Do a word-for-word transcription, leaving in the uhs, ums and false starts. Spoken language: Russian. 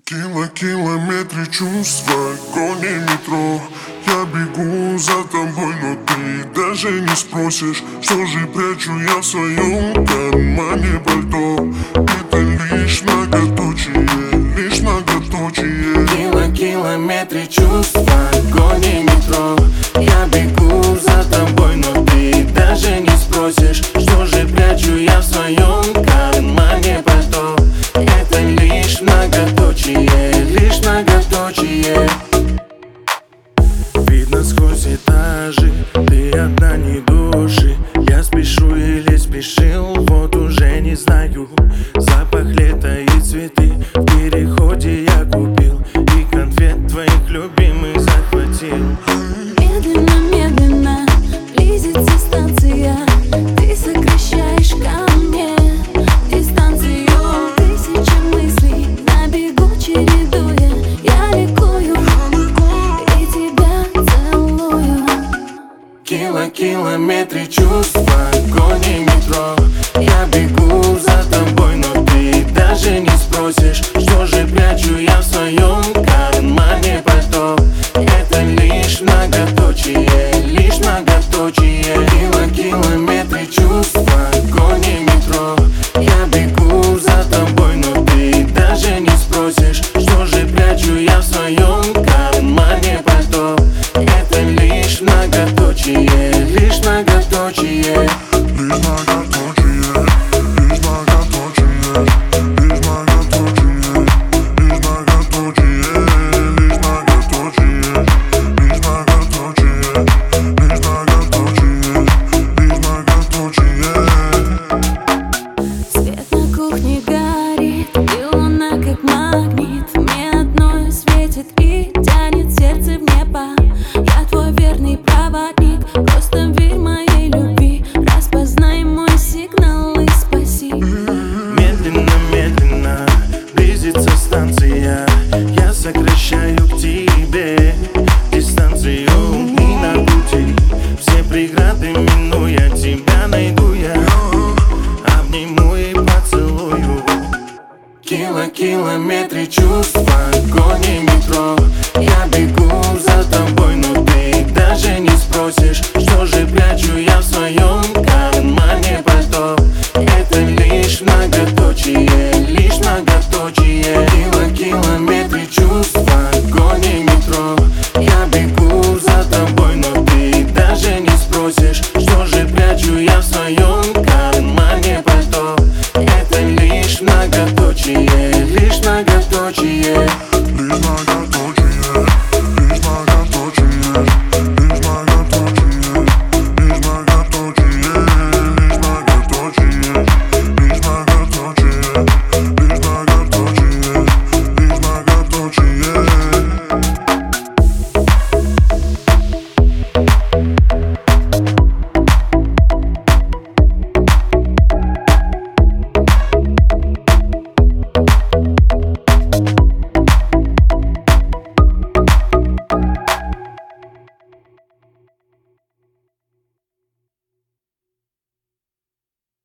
Кило, километры чувств в вагоне метро. Я бегу за тобой, но ты даже не спросишь, что же прячу я в своем кармане пальто. Это лишь многоточие, лишь многоточие. Кило, километры чувств в вагоне метро. Я бегу за тобой, но ты даже не спросишь, что же прячу я в своем кармане пальто. Это лишь многоточие, лишь многоточие. Видно сквозь этажи, ты одна не души. Я спешу или спешил, вот уже не знаю. Запах лета и цветы в переходе я купил, и конфет твоих любимых захватил. Медленно, медленно близится станция. Ты сокращаешь ко мне дистанцию. Тысячи мыслей на бегу чередуя. Я ликую и тебя целую. Кило, километры чувств в вагоне метро. Я бегу за тобой, но ты даже не спросишь, что же прячу я в своем кармане пальто. Это лишь многоточие, лишь многоточие. Кило, километры чувств в вагоне метро. Я бегу за тобой, но ты даже не спросишь, что же прячу я в своем кармане пальто. Это лишь многоточие, лишь многоточие. Лишь многоточие, лишь многоточие, лишь многоточие, лишь многоточие, лишь многоточие, лишь многоточие, лишь многоточие, лишь многоточие. Свет на кухне горит, и луна как магнит. Мне одной светит и тянет сердце в небо. Я твой верный проводник, просто верь моей любви. Распознай мой сигнал и спаси. Медленно, медленно близится станция. Я сокращаю к тебе дистанцию. И на пути все преграды минуя, тебя найду я, обниму и поцелую. Кило, километры чувств в вагоне метро. Я бегу за тобой, но ты даже не спросишь, что же прячу я в своем кармане пальто. Это лишь многоточие, лишь многоточие. Кило, километры чувств в вагоне метро. Я бегу за тобой, но ты даже не спросишь, что же прячу я в своем кармане пальто. Это лишь многоточие, лишь многоточие.